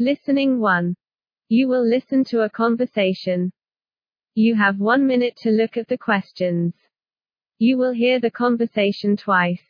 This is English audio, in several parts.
Listening 1. You will listen to a conversation. You have 1 minute to look at the questions. You will hear the conversation twice.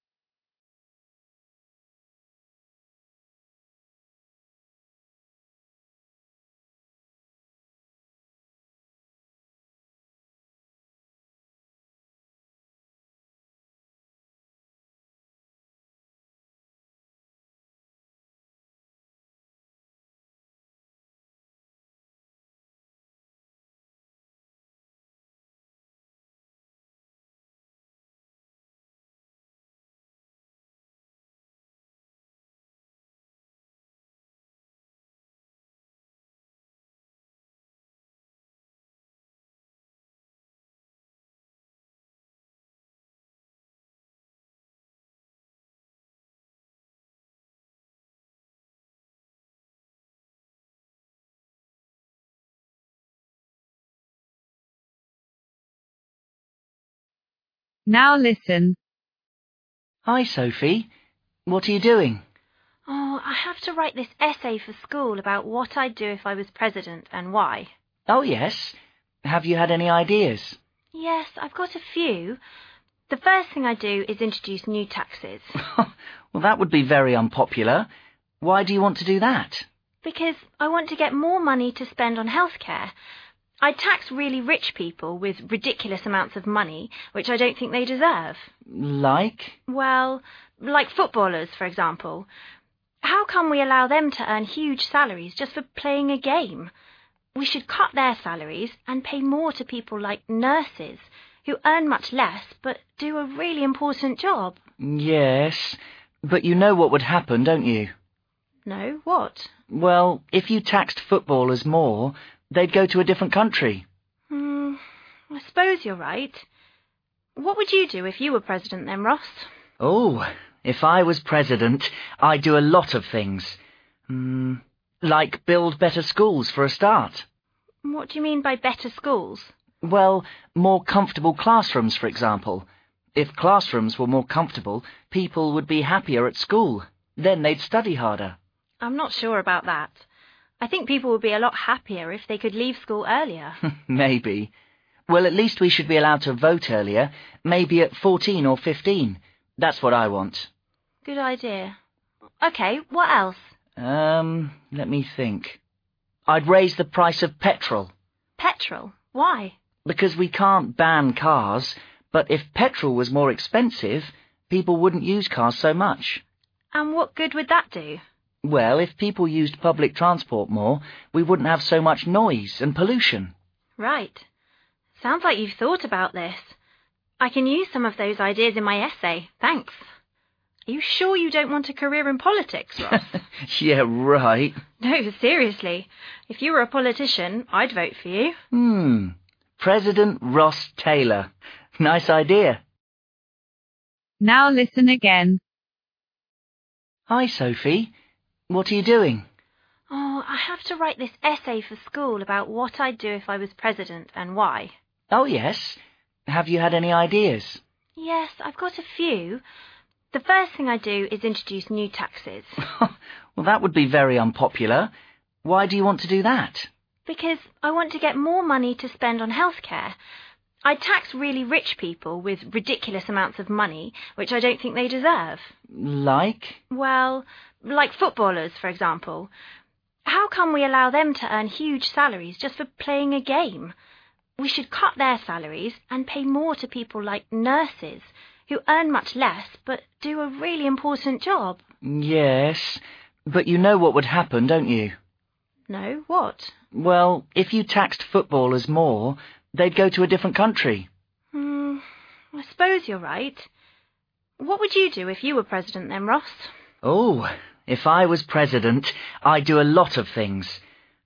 Now listen. Hi, Sophie. What are you doing? Oh, I have to write this essay for school about what I'd do if I was president and why. Oh, yes. Have you had any ideas? Yes, I've got a few. The first thing I do is introduce new taxes. Well, that would be very unpopular. Why do you want to do that? Because I want to get more money to spend on healthcare. I tax really rich people with ridiculous amounts of money, which I don't think they deserve. Like? Well, like footballers, for example. How come we allow them to earn huge salaries just for playing a game? We should cut their salaries and pay more to people like nurses, who earn much less but do a really important job. Yes, but you know what would happen, don't you? No, what? Well, if you taxed footballers more, they'd go to a different country. I suppose you're right. What would you do if you were president then, Ross? Oh, if I was president, I'd do a lot of things. Like build better schools for a start. What do you mean by better schools? Well, more comfortable classrooms, for example. If classrooms were more comfortable, people would be happier at school. Then they'd study harder. I'm not sure about that. I think people would be a lot happier if they could leave school earlier. Maybe. Well, at least we should be allowed to vote earlier, maybe at 14 or 15. That's what I want. Good idea. OK, what else? Let me think. I'd raise the price of petrol. Petrol? Why? Because we can't ban cars, but if petrol was more expensive, people wouldn't use cars so much. And what good would that do? Well, if people used public transport more, we wouldn't have so much noise and pollution. Right. Sounds like you've thought about this. I can use some of those ideas in my essay. Thanks. Are you sure you don't want a career in politics, Ross? Yeah, right. No, seriously. If you were a politician, I'd vote for you. President Ross Taylor. Nice idea. Now listen again. Hi, Sophie. What are you doing? Oh, I have to write this essay for school about what I'd do if I was president and why. Oh, yes. Have you had any ideas? Yes, I've got a few. The first thing I do is introduce new taxes. Well, that would be very unpopular. Why do you want to do that? Because I want to get more money to spend on healthcare. I tax really rich people with ridiculous amounts of money, which I don't think they deserve. Like? Well, like footballers, for example. How come we allow them to earn huge salaries just for playing a game? We should cut their salaries and pay more to people like nurses, who earn much less but do a really important job. Yes, but you know what would happen, don't you? No, what? Well, if you taxed footballers more, they'd go to a different country. I suppose you're right. What would you do if you were president then, Ross? Oh, if I was president, I'd do a lot of things.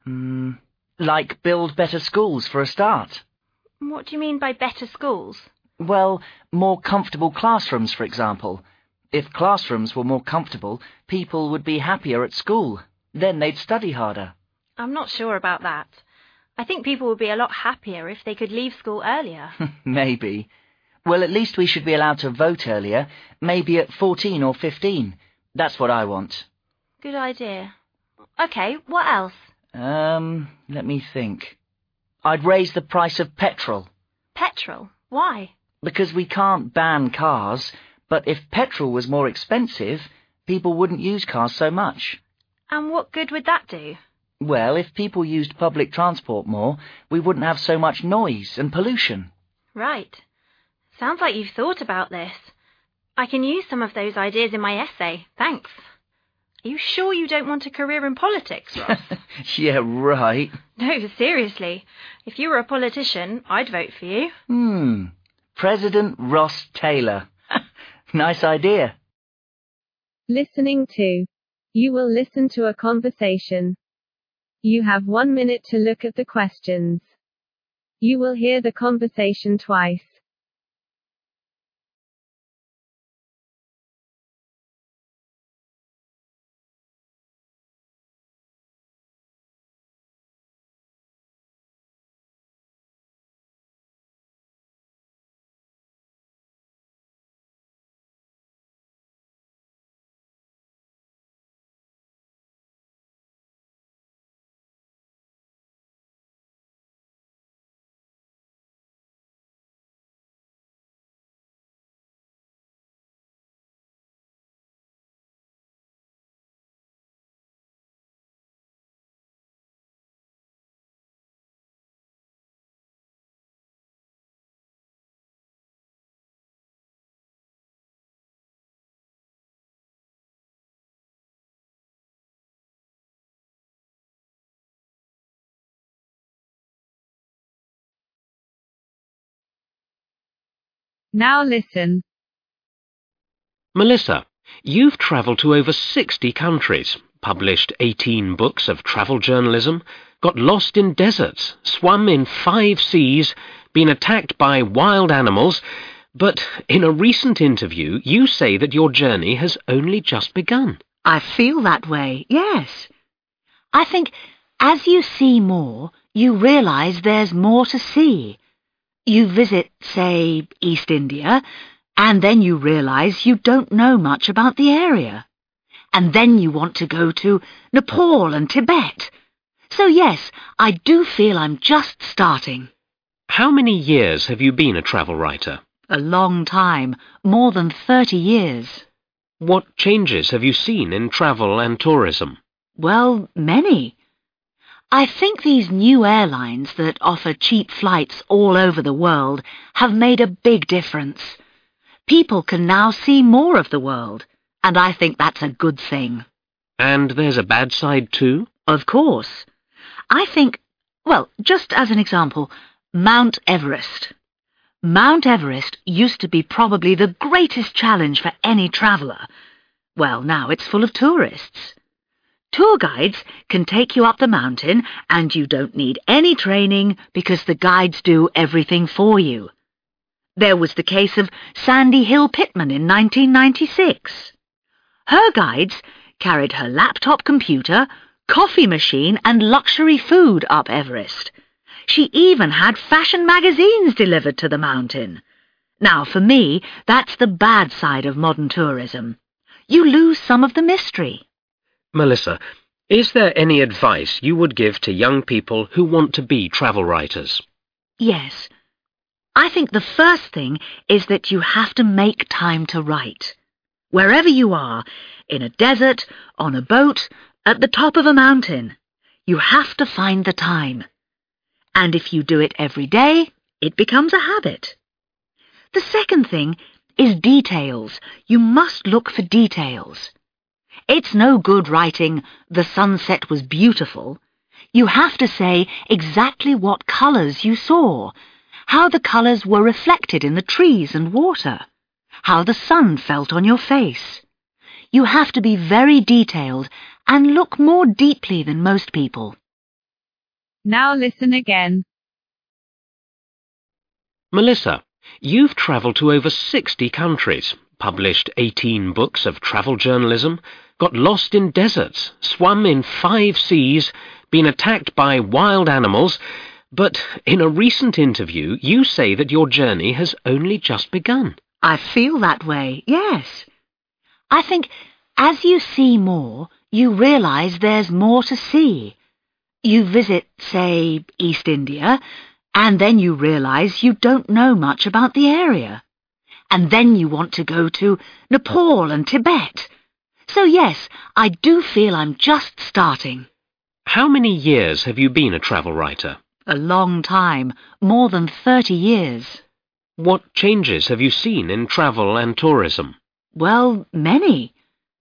Like build better schools for a start. What do you mean by better schools? Well, more comfortable classrooms, for example. If classrooms were more comfortable, people would be happier at school. Then they'd study harder. I'm not sure about that. I think people would be a lot happier if they could leave school earlier. Maybe. Well, at least we should be allowed to vote earlier, maybe at 14 or 15. That's what I want. Good idea. OK, what else? Let me think. I'd raise the price of petrol. Petrol? Why? Because we can't ban cars, but if petrol was more expensive, people wouldn't use cars so much. And what good would that do? Well, if people used public transport more, we wouldn't have so much noise and pollution. Right. Sounds like you've thought about this. I can use some of those ideas in my essay, thanks. Are you sure you don't want a career in politics, Ross? Yeah, right. No, seriously. If you were a politician, I'd vote for you. President Ross Taylor. Nice idea. Listening to. You will listen to a conversation. You have 1 minute to look at the questions. You will hear the conversation twice. Now listen. Melissa, you've travelled to over 60 countries, published 18 books of travel journalism, got lost in deserts, swum in 5 seas, been attacked by wild animals, but in a recent interview you say that your journey has only just begun. I feel that way, yes. I think as you see more, you realise there's more to see. You visit, say, East India, and then you realise you don't know much about the area. And then you want to go to Nepal and Tibet. So yes, I do feel I'm just starting. How many years have you been a travel writer? A long time, more than 30 years. What changes have you seen in travel and tourism? Well, many. I think these new airlines that offer cheap flights all over the world have made a big difference. People can now see more of the world, and I think that's a good thing. And there's a bad side too? Of course. I think, well, just as an example, Mount Everest. Mount Everest used to be probably the greatest challenge for any traveller. Well, now it's full of tourists. Tour guides can take you up the mountain and you don't need any training because the guides do everything for you. There was the case of Sandy Hill Pittman in 1996. Her guides carried her laptop computer, coffee machine and luxury food up Everest. She even had fashion magazines delivered to the mountain. Now, for me, that's the bad side of modern tourism. You lose some of the mystery. Melissa, is there any advice you would give to young people who want to be travel writers? Yes. I think the first thing is that you have to make time to write. Wherever you are, in a desert, on a boat, at the top of a mountain, you have to find the time. And if you do it every day, it becomes a habit. The second thing is details. You must look for details. It's no good writing, "The sunset was beautiful." You have to say exactly what colours you saw, how the colours were reflected in the trees and water, how the sun felt on your face. You have to be very detailed and look more deeply than most people. Now listen again. Melissa, you've travelled to over 60 countries, published 18 books of travel journalism, got lost in deserts, swum in 5 seas, been attacked by wild animals, but in a recent interview you say that your journey has only just begun. I feel that way, yes. I think as you see more, you realise there's more to see. You visit, say, East India, and then you realise you don't know much about the area. And then you want to go to Nepal and Tibet. So yes, I do feel I'm just starting. How many years have you been a travel writer? A long time, more than 30 years. What changes have you seen in travel and tourism? Well, many.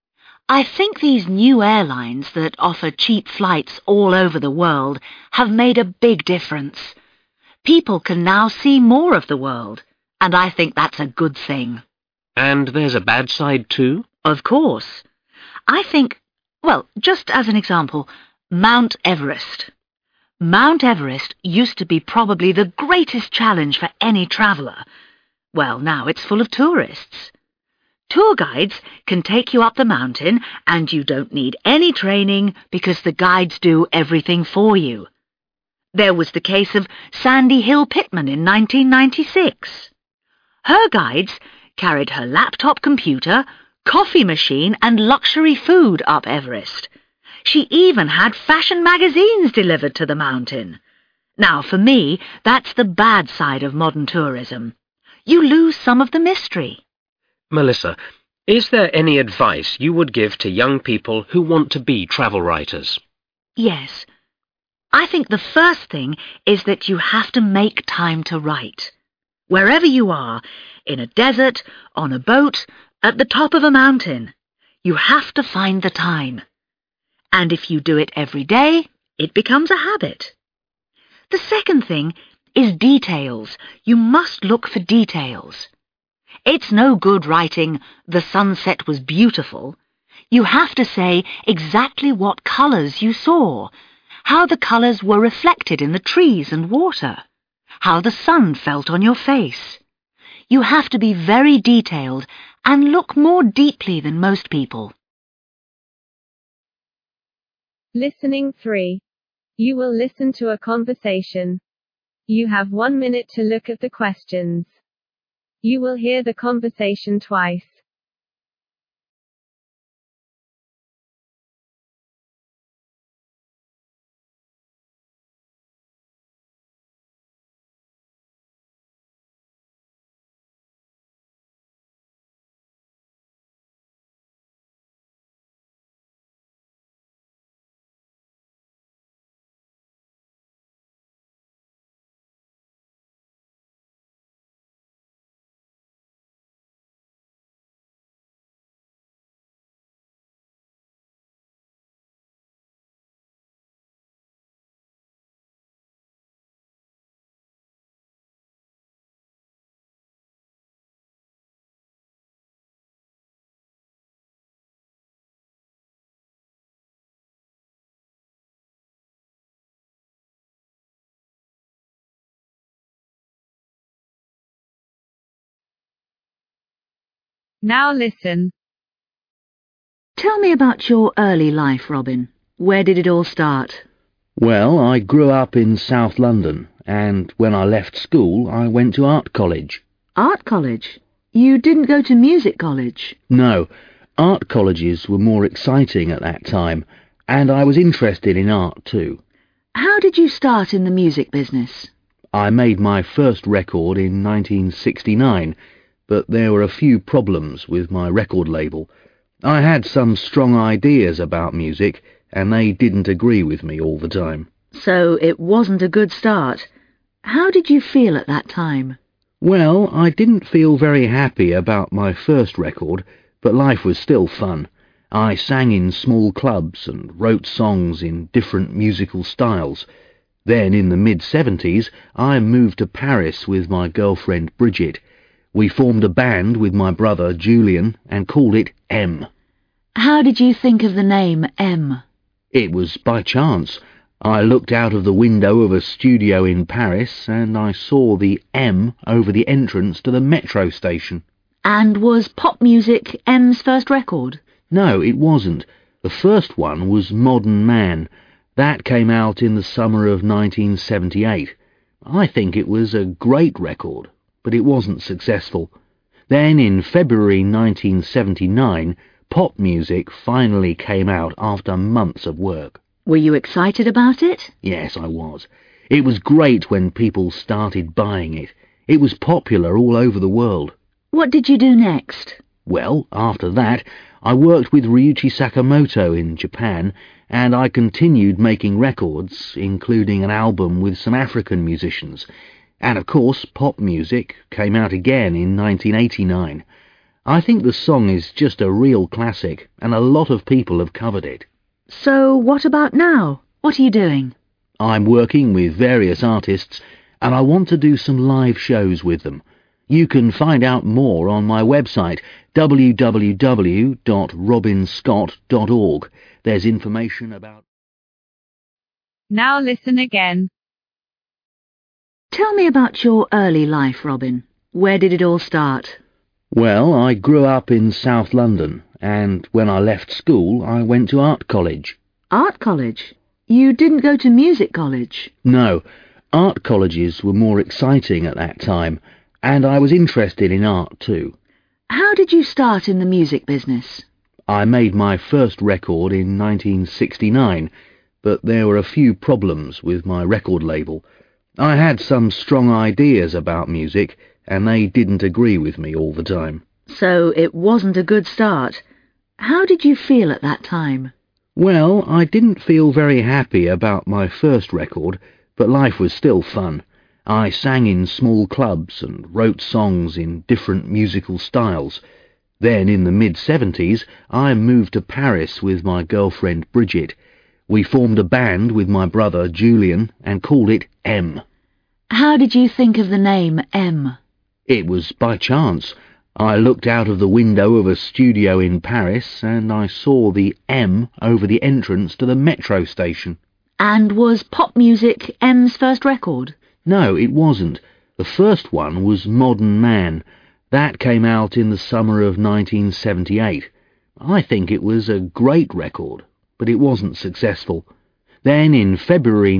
I think these new airlines that offer cheap flights all over the world have made a big difference. People can now see more of the world, and I think that's a good thing. And there's a bad side too? Of course. I think, well, just as an example, Mount Everest. Mount Everest used to be probably the greatest challenge for any traveller. Well, now it's full of tourists. Tour guides can take you up the mountain and you don't need any training because the guides do everything for you. There was the case of Sandy Hill Pittman in 1996. Her guides carried her laptop computer, coffee machine and luxury food up Everest. She even had fashion magazines delivered to the mountain. Now, for me, that's the bad side of modern tourism. You lose some of the mystery. Melissa, is there any advice you would give to young people who want to be travel writers? Yes. I think the first thing is that you have to make time to write. Wherever you are, in a desert, on a boat, at the top of a mountain, you have to find the time. And if you do it every day, it becomes a habit. The second thing is details. You must look for details. It's no good writing, "The sunset was beautiful." You have to say exactly what colours you saw, how the colours were reflected in the trees and water, how the sun felt on your face. You have to be very detailed and look more deeply than most people. Listening 3. You will listen to a conversation. You have 1 minute to look at the questions. You will hear the conversation twice. Now listen. Tell me about your early life, Robin. Where did it all start? Well, I grew up in South London, and when I left school, I went to art college. Art college? You didn't go to music college? No, art colleges were more exciting at that time, and I was interested in art too. How did you start in the music business? I made my first record in 1969, but there were a few problems with my record label. I had some strong ideas about music, and they didn't agree with me all the time. So it wasn't a good start. How did you feel at that time? Well, I didn't feel very happy about my first record, but life was still fun. I sang in small clubs and wrote songs in different musical styles. Then, in the mid-70s, I moved to Paris with my girlfriend Bridget. We formed a band with my brother Julian and called it M. How did you think of the name M? It was by chance. I looked out of the window of a studio in Paris and I saw the M over the entrance to the metro station. And was pop music M's first record? No, it wasn't. The first one was Modern Man. That came out in the summer of 1978. I think it was a great record, but it wasn't successful. Then in February 1979, pop music finally came out after months of work. Were you excited about it? Yes, I was. It was great when people started buying it. It was popular all over the world. What did you do next? Well, after that, I worked with Ryuichi Sakamoto in Japan, and I continued making records, including an album with some African musicians. And of course, pop music came out again in 1989. I think the song is just a real classic, and a lot of people have covered it. So what about now? What are you doing? I'm working with various artists, and I want to do some live shows with them. You can find out more on my website, www.robinscott.org. There's information about... Now listen again. Tell me about your early life, Robin. Where did it all start? Well, I grew up in South London, and when I left school, I went to art college. Art college? You didn't go to music college? No, art colleges were more exciting at that time, and I was interested in art too. How did you start in the music business? I made my first record in 1969, but there were a few problems with my record label. I had some strong ideas about music, and they didn't agree with me all the time. So it wasn't a good start. How did you feel at that time? Well, I didn't feel very happy about my first record, but life was still fun. I sang in small clubs and wrote songs in different musical styles. Then, in the mid-70s, I moved to Paris with my girlfriend Bridget. We formed a band with my brother Julian and called it M. How did you think of the name M? It was by chance. I looked out of the window of a studio in Paris and I saw the M over the entrance to the metro station. And was pop music M's first record? No, it wasn't. The first one was Modern Man. That came out in the summer of 1978. I think it was a great record, but it wasn't successful. Then in February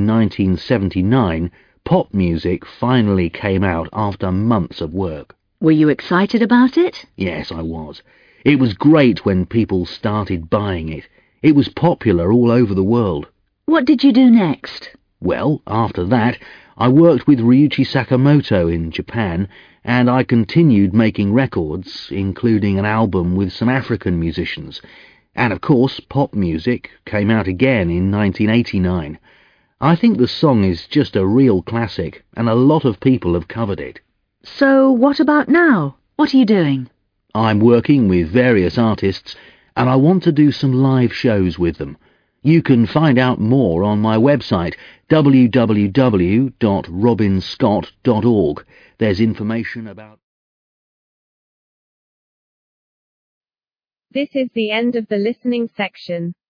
1979, pop music finally came out after months of work. Were you excited about it? Yes, I was. It was great when people started buying it. It was popular all over the world. What did you do next? Well, after that, I worked with Ryuichi Sakamoto in Japan, and I continued making records, including an album with some African musicians. And of course, pop music came out again in 1989. I think the song is just a real classic, and a lot of people have covered it. So what about now? What are you doing? I'm working with various artists, and I want to do some live shows with them. You can find out more on my website, www.robinscott.org. There's information about... This is the end of the listening section.